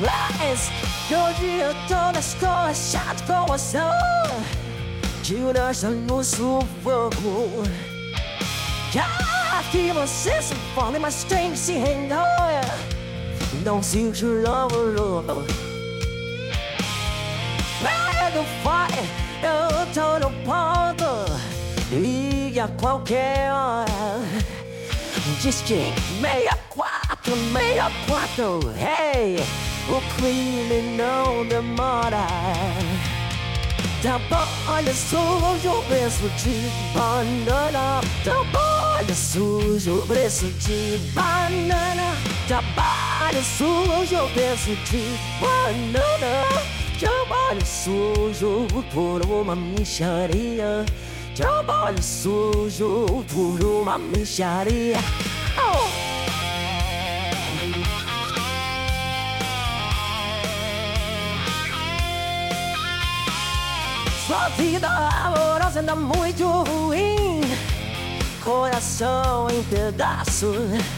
Mas que hoje eu tô na escola chato com ação, que deixa no sufoco. Que você se fome, mas tem que se render. Não se logo. Pega o fire, eu tô no ponto. E a qualquer hora diz que 64, hey, o crime não demora. Trabalho sujo, preço de banana. Trabalho sujo, preço de banana. Trabalho sujo, preço de banana. Trabalho sujo por uma mixaria. Trabalho sujo por uma mixaria. Sua vida amorosa anda muito ruim, coração em pedaços.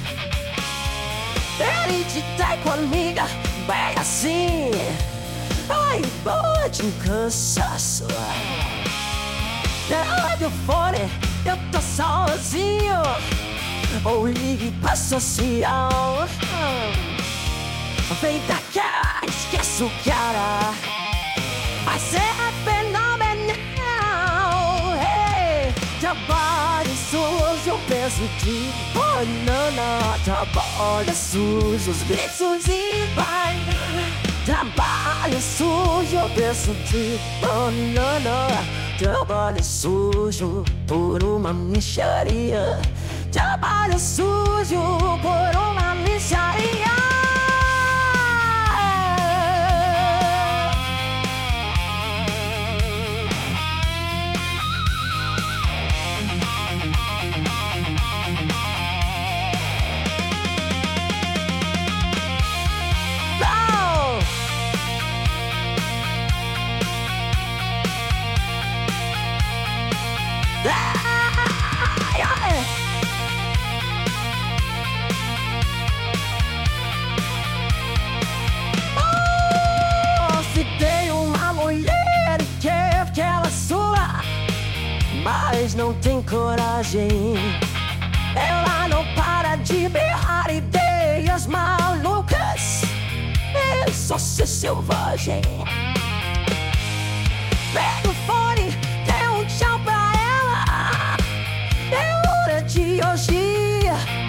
Ele te trai com amiga, bem assim. Ai, bate um cansaço. Pega o fone, eu tô sozinho. Ou ligue pra social. Vem da cá, esquece o cara. Mas é fenomenal, hey. Trabalho sujo, peso de banana. Trabalho sujo, os gritos e banana. Trabalho sujo, peso de banana. Trabalho sujo por uma mixaria. Trabalho sujo por uma mixaria. Se tem uma mulher e quer que ela sua, mas não tem coragem, ela não para de berrar ideias malucas. É só ser selvagem. Pega o fone, dê um tchau pra ela. É hora de hoje.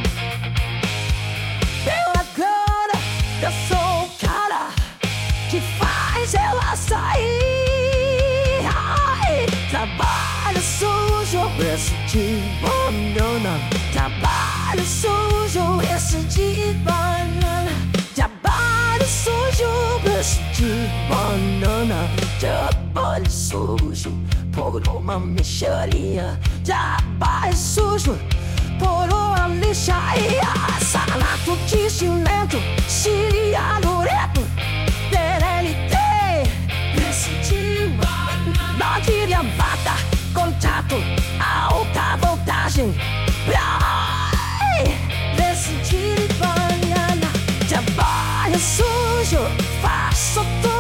Pela cara, eu sou o cara que faz ela sair. Ai, trabalho sujo, preço de banana. Trabalho sujo, esse de banana. Trabalho sujo, preço de banana. Trabalho sujo por uma mixaria. Trabalho sujo por uma lixaria. Salato de cimento, ciliado reto. TNT, preço de banana. Não diria bata, contato, alta voltagem. Ai, preço de banana. Trabalho sujo, faço tudo.